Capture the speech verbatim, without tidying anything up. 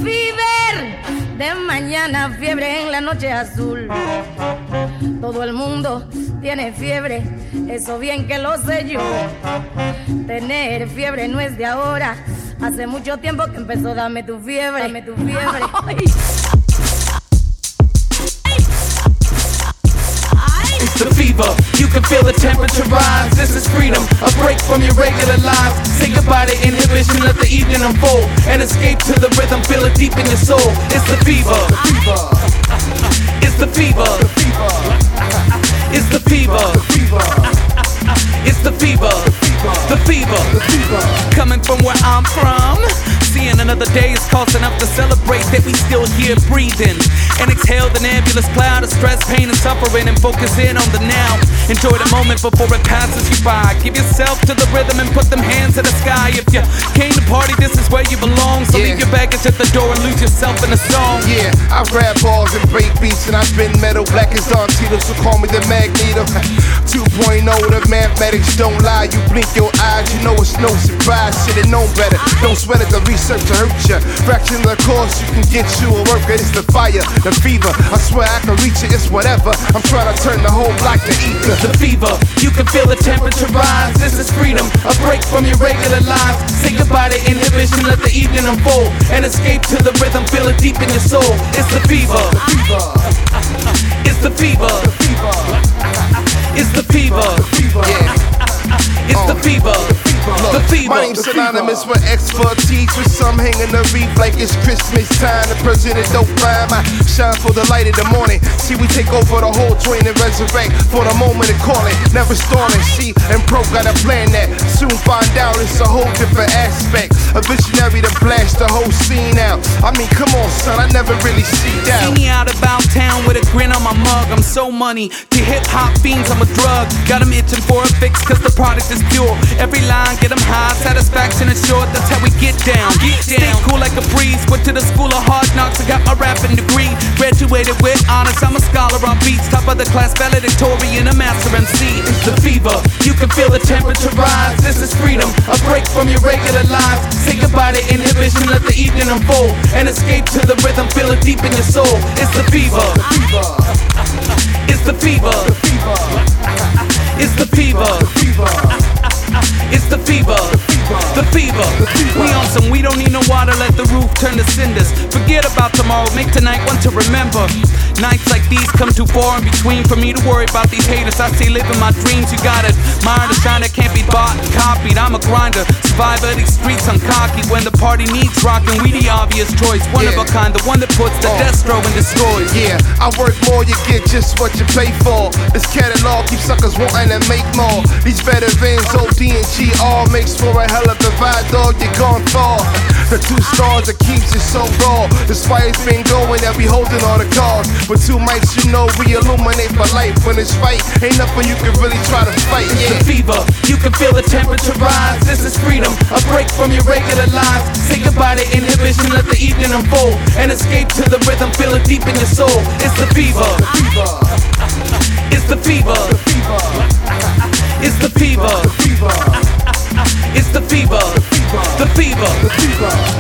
fever. De mañana fiebre, en la noche azul. Todo el mundo tiene fiebre, eso bien que lo sé yo. Tener fiebre no es de ahora, hace mucho tiempo que empezó. Dame tu fiebre, dame tu fiebre. It's the fever, you can feel the temperature rise. This is freedom, a break from your regular lives. Say goodbye to inhibition, let the evening unfold and escape to the rhythm, feel it deep in your soul. It's the fever, it's the fever, it's the fever, it's the fever, the fever, coming from where I'm from. Seeing another day is cause enough to celebrate that we still here breathing. And exhale the nebulous cloud of stress, pain, and suffering, and focus in on the now. Enjoy the moment before it passes you by. Give yourself to the rhythm and put them hands to the sky. If you came to party, this is where you belong. So Yeah. leave your baggage at the door and lose yourself in the song. Yeah, I rap bars and break beats and I spin metal. Black as Don Tito, so call me the Magneto. two point oh, the mathematics don't lie. You blink your eyes, you know it's no surprise. Should've known better. Don't sweat it, the research to hurt ya. Fraction of the course, you can get you a worker. It's the fire, the fever. I swear I can reach it, it's whatever. I'm trying to turn the whole block to ether. The fever, you can feel the temperature rise. This is freedom, a break from your regular lives. Say goodbye to inhibition, let the evening unfold and escape to the rhythm, feel it deep in your soul. It's the fever, it's the fever, it's the fever, Yeah. it's the fever, the fever. My name's synonymous with expertise, with some hanging the reef like it's Christmas time. The president don't rhyme, I shine for the light of the morning. See, we take over the whole train and resurrect for the moment of calling. Never stalling, see, and pro got a plan that soon find out it's a whole different aspect. A visionary to blast the whole scene out. I mean, come on, son, I never really see See that. me out about town with a grin on my mug. I'm so money. To hip hop fiends, I'm a drug. Got 'em itching for a fix, cause the product is pure. Every line, get 'em high, satisfaction assured. That's how we get down. Get Stay down. Cool like a breeze. Went to the school of hard knocks. I got my rapping degree. Graduated with honors. I'm a scholar on beats. Top of the class, valedictorian, a master M C. It's the fever. You can feel the temperature rise. This is freedom, a break from your regular lives. Say goodbye to inhibition, let the evening unfold and escape to the rhythm, feel it deep in your soul. It's the fever, it's the fever, it's the fever, it's the fever, the fever. We on some, we don't need no water, let the roof turn to cinders. Forget about tomorrow, make tonight one to remember. Nights like these come too far in between for me to worry about these haters. I say living my dreams, you gotta admire the shine that can't be bought and copied. I'm a grinder, survivor of these streets, I'm cocky. When the party needs rockin', we the obvious choice. One of a kind, the one that puts the Oh. destro and destroys. Yeah, I work more, you get just what you pay for. This catalog keeps suckers wanting to make more. These veterans, O D and G R makes for a hell of a vibe, dog, you're gone far. The two stars that keeps it so raw. The fire's been going that we holding all the cards. With two mics, you know we illuminate for life. When it's right, ain't nothing you can really try to fight. It's Yeah. the fever, you can feel the temperature rise. This is freedom, a break from your regular lives. Say goodbye to inhibition, let the evening unfold and escape to the rhythm, feel it deep in your soul. It's the fever, it's the fever, it's the fever, it's the fever, the fever.